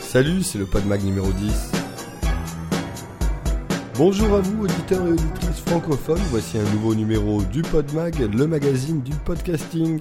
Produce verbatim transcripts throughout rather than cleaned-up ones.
Salut, c'est le PodMag numéro dix. Bonjour à vous, auditeurs et auditrices francophones. Voici un nouveau numéro du PodMag, le magazine du podcasting.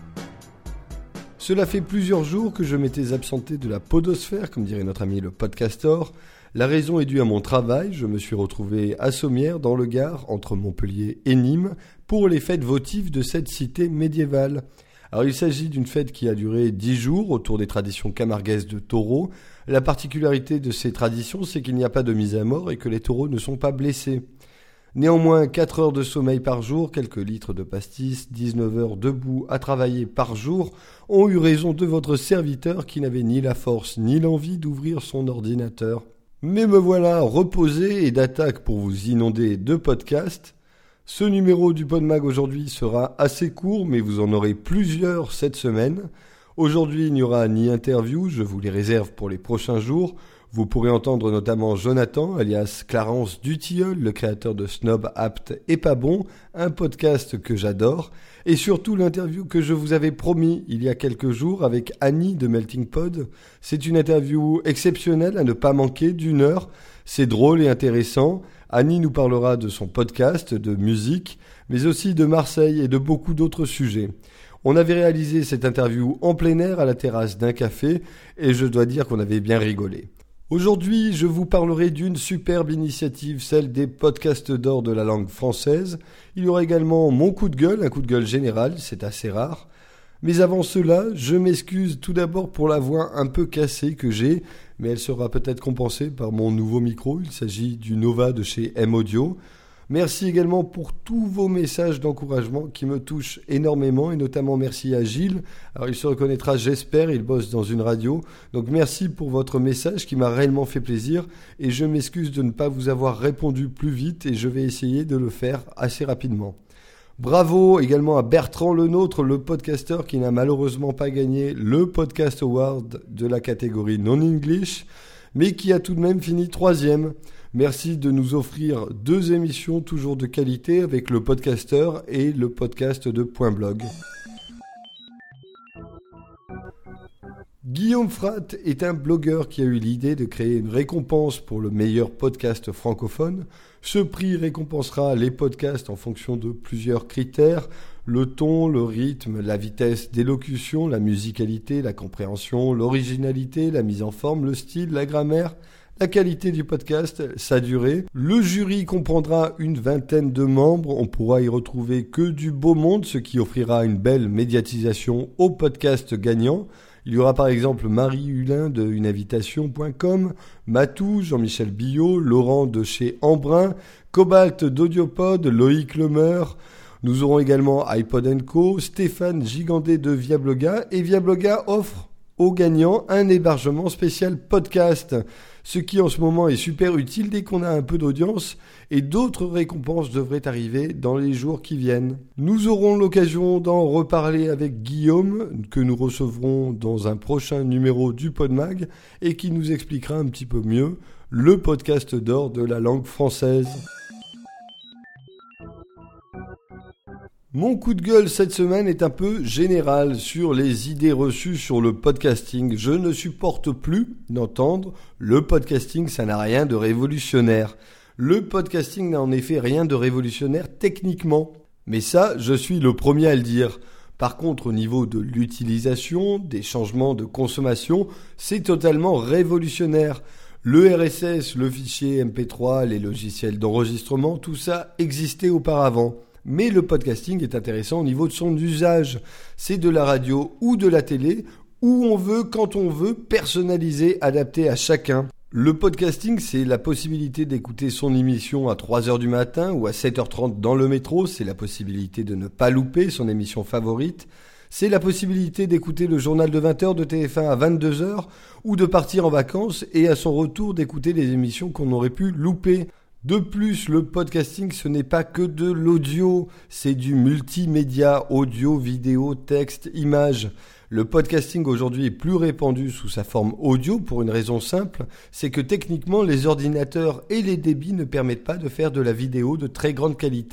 Cela fait plusieurs jours que je m'étais absenté de la podosphère, comme dirait notre ami le podcastor. La raison est due à mon travail. Je me suis retrouvé à Sommières, dans le Gard, entre Montpellier et Nîmes, pour les fêtes votives de cette cité médiévale. Alors il s'agit d'une fête qui a duré dix jours autour des traditions camarguaises de taureaux. La particularité de ces traditions, c'est qu'il n'y a pas de mise à mort et que les taureaux ne sont pas blessés. Néanmoins, quatre heures de sommeil par jour, quelques litres de pastis, dix-neuf heures debout à travailler par jour ont eu raison de votre serviteur qui n'avait ni la force ni l'envie d'ouvrir son ordinateur. Mais me voilà reposé et d'attaque pour vous inonder de podcasts. Ce numéro du PodMag aujourd'hui sera assez court, mais vous en aurez plusieurs cette semaine. Aujourd'hui, il n'y aura ni interview, je vous les réserve pour les prochains jours. Vous pourrez entendre notamment Jonathan, alias Clarence Dutilleul, le créateur de Snob Apte et Pas Bon, un podcast que j'adore, et surtout l'interview que je vous avais promis il y a quelques jours avec Annie de Melting Pod. C'est une interview exceptionnelle à ne pas manquer d'une heure. C'est drôle et intéressant. Annie nous parlera de son podcast, de musique, mais aussi de Marseille et de beaucoup d'autres sujets. On avait réalisé cette interview en plein air à la terrasse d'un café et je dois dire qu'on avait bien rigolé. Aujourd'hui, je vous parlerai d'une superbe initiative, celle des podcasts d'or de la langue française. Il y aura également mon coup de gueule, un coup de gueule général, c'est assez rare. Mais avant cela, je m'excuse tout d'abord pour la voix un peu cassée que j'ai, mais elle sera peut-être compensée par mon nouveau micro. Il s'agit du Nova de chez M-Audio. Merci également pour tous vos messages d'encouragement qui me touchent énormément et notamment merci à Gilles. Alors il se reconnaîtra, j'espère, il bosse dans une radio. Donc merci pour votre message qui m'a réellement fait plaisir et je m'excuse de ne pas vous avoir répondu plus vite et je vais essayer de le faire assez rapidement. Bravo également à Bertrand Lenôtre, le podcasteur qui n'a malheureusement pas gagné le Podcast Award de la catégorie non-English, mais qui a tout de même fini troisième. Merci de nous offrir deux émissions toujours de qualité avec le podcasteur et le podcast de Point Blog. Guillaume Fratte est un blogueur qui a eu l'idée de créer une récompense pour le meilleur podcast francophone. Ce prix récompensera les podcasts en fonction de plusieurs critères: le ton, le rythme, la vitesse d'élocution, la musicalité, la compréhension, l'originalité, la mise en forme, le style, la grammaire, la qualité du podcast, sa durée. Le jury comprendra une vingtaine de membres. On pourra y retrouver que du beau monde, ce qui offrira une belle médiatisation au podcast gagnant. Il y aura par exemple Marie Hulin de une invitation point com, Matou, Jean-Michel Billot, Laurent de chez Embrun, Cobalt d'Audiopod, Loïc Lemeur. Nous aurons également iPod and Co, Stéphane Gigandet de Viabloga et Viabloga offre aux gagnants un hébergement spécial podcast, ce qui en ce moment est super utile dès qu'on a un peu d'audience et d'autres récompenses devraient arriver dans les jours qui viennent. Nous aurons l'occasion d'en reparler avec Guillaume, que nous recevrons dans un prochain numéro du PodMag et qui nous expliquera un petit peu mieux le podcast d'or de la langue française. Mon coup de gueule cette semaine est un peu général sur les idées reçues sur le podcasting. Je ne supporte plus d'entendre le podcasting, ça n'a rien de révolutionnaire. Le podcasting n'a en effet rien de révolutionnaire techniquement. Mais ça, je suis le premier à le dire. Par contre, au niveau de l'utilisation, des changements de consommation, c'est totalement révolutionnaire. Le R S S, le fichier M P trois, les logiciels d'enregistrement, tout ça existait auparavant. Mais le podcasting est intéressant au niveau de son usage. C'est de la radio ou de la télé, où on veut, quand on veut, personnalisé, adapté à chacun. Le podcasting, c'est la possibilité d'écouter son émission à trois heures du matin ou à sept heures trente dans le métro. C'est la possibilité de ne pas louper son émission favorite. C'est la possibilité d'écouter le journal de vingt heures de T F un à vingt-deux heures ou de partir en vacances et à son retour d'écouter des émissions qu'on aurait pu louper. De plus, le podcasting, ce n'est pas que de l'audio, c'est du multimédia, audio, vidéo, texte, image. Le podcasting aujourd'hui est plus répandu sous sa forme audio pour une raison simple, c'est que techniquement les ordinateurs et les débits ne permettent pas de faire de la vidéo de très grande qualité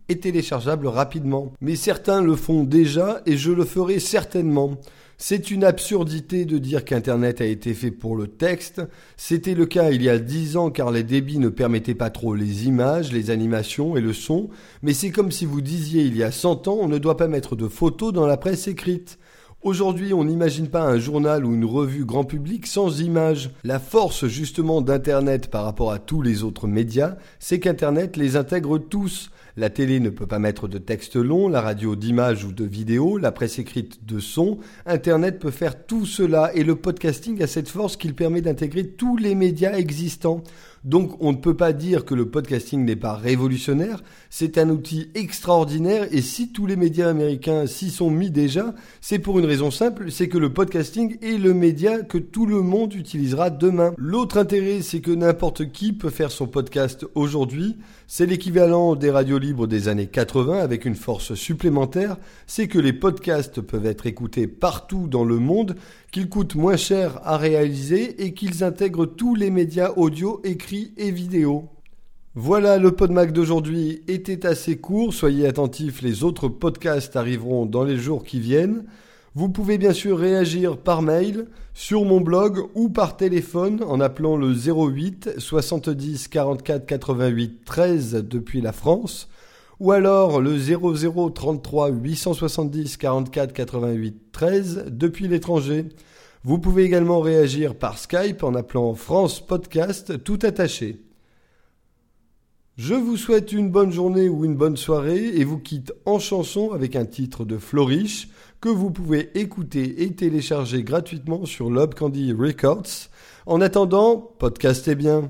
et téléchargeable rapidement. Mais certains le font déjà et je le ferai certainement. C'est une absurdité de dire qu'Internet a été fait pour le texte. C'était le cas il y a dix ans car les débits ne permettaient pas trop les images, les animations et le son. Mais c'est comme si vous disiez il y a cent ans, on ne doit pas mettre de photos dans la presse écrite. Aujourd'hui, on n'imagine pas un journal ou une revue grand public sans images. La force justement d'Internet par rapport à tous les autres médias, c'est qu'Internet les intègre tous. La télé ne peut pas mettre de texte long, la radio d'images ou de vidéos, la presse écrite de son. Internet peut faire tout cela et le podcasting a cette force qu'il permet d'intégrer tous les médias existants. Donc on ne peut pas dire que le podcasting n'est pas révolutionnaire, c'est un outil extraordinaire et si tous les médias américains s'y sont mis déjà, c'est pour une raison simple, c'est que le podcasting est le média que tout le monde utilisera demain. L'autre intérêt, c'est que n'importe qui peut faire son podcast aujourd'hui, c'est l'équivalent des radios libres des années quatre-vingts avec une force supplémentaire, c'est que les podcasts peuvent être écoutés partout dans le monde, qu'ils coûtent moins cher à réaliser et qu'ils intègrent tous les médias audio, écrits et vidéo. Voilà, le PodMac d'aujourd'hui était assez court, soyez attentifs, les autres podcasts arriveront dans les jours qui viennent. Vous pouvez bien sûr réagir par mail, sur mon blog ou par téléphone en appelant le zéro huit soixante-dix quarante-quatre quatre-vingt-huit treize depuis la France ou alors le zéro zéro trente-trois huit cent soixante-dix quarante-quatre quatre-vingt-huit treize depuis l'étranger. Vous pouvez également réagir par Skype en appelant France Podcast tout attaché. Je vous souhaite une bonne journée ou une bonne soirée et vous quitte en chanson avec un titre de Flourish que vous pouvez écouter et télécharger gratuitement sur Lob Candy Records. En attendant, podcastez bien.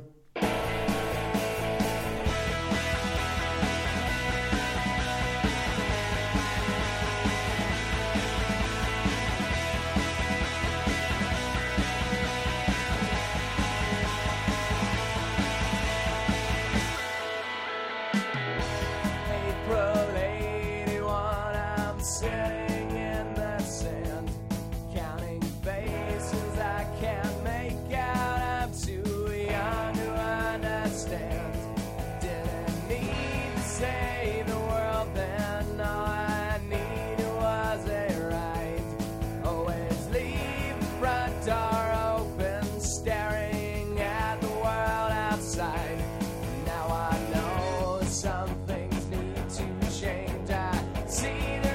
Sitting in the sand, counting faces I can't make out. I'm too young to understand. Didn't need to save the world then. All I needed was a ride. Always leave the front door open, staring at the world outside. Now I know some things need to change. I see the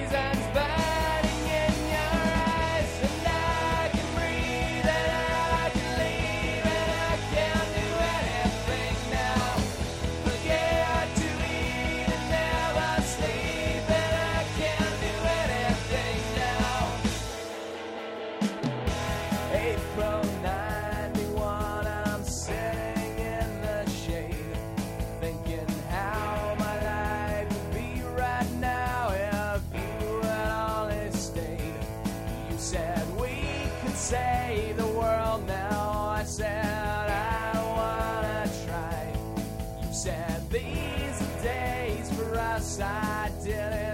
April ninety-one, I'm sitting in the shade, thinking how my life would be right now if you had only stayed. You said we could save the world now. I said I don't wanna try. You said these are days for us. I did it.